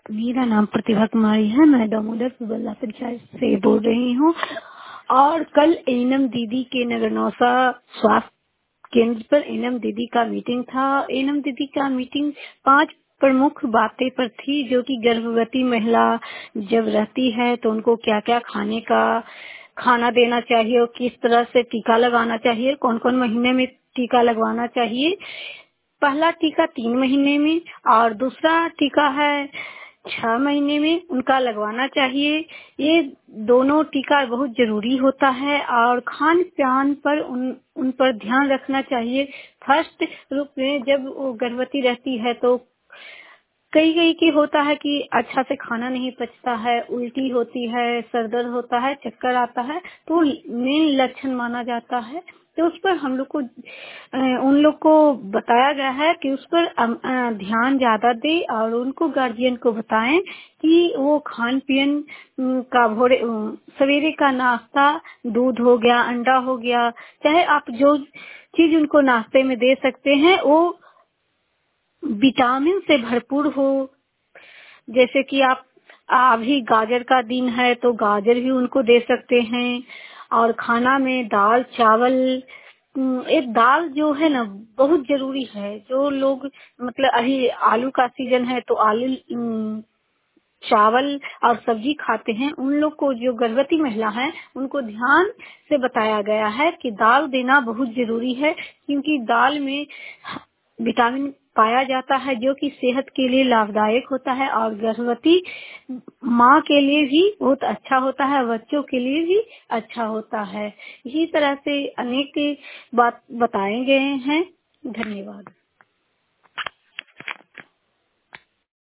मेरा नाम प्रतिभा कुमारी है। मैं दामोदर सुबल्ला पंचायत से बोल रही हूँ। और कल एनम दीदी के नगरनौसा स्वास्थ्य केंद्र पर एनम दीदी का मीटिंग था। एनम दीदी का मीटिंग 5 प्रमुख बातें पर थी, जो कि गर्भवती महिला जब रहती है तो उनको क्या क्या खाना देना चाहिए और किस तरह से टीका लगाना चाहिए, कौन कौन महीने में टीका लगवाना चाहिए। पहला टीका 3 महीने में और दूसरा टीका है 6 महीने में उनका लगवाना चाहिए। ये दोनों टीका बहुत जरूरी होता है और खान पान पर उन पर ध्यान रखना चाहिए। फर्स्ट रूप में जब वो गर्भवती रहती है तो कई कई की होता है कि अच्छा से खाना नहीं पचता है, उल्टी होती है, सर दर्द होता है, चक्कर आता है, तो मेन लक्षण माना जाता है। तो उस पर हम लोग को उन लोग को बताया गया है कि उस पर ध्यान ज्यादा दे और उनको गार्जियन को बताएं कि वो खान पीन का भोरे सवेरे का नाश्ता दूध हो गया, अंडा हो गया, चाहे आप जो चीज उनको नाश्ते में दे सकते हैं वो विटामिन से भरपूर हो। जैसे कि आप अभी गाजर का दिन है तो गाजर भी उनको दे सकते हैं। और खाना में दाल चावल, एक दाल जो है ना बहुत जरूरी है। जो लोग मतलब अभी आलू का सीजन है तो आलू चावल और सब्जी खाते हैं, उन लोग को जो गर्भवती महिला है उनको ध्यान से बताया गया है कि दाल देना बहुत जरूरी है, क्योंकि दाल में विटामिन पाया जाता है जो कि सेहत के लिए लाभदायक होता है और गर्भवती माँ के लिए भी बहुत अच्छा होता है, बच्चों के लिए भी अच्छा होता है। इसी तरह से अनेक बात बताए गए हैं। धन्यवाद।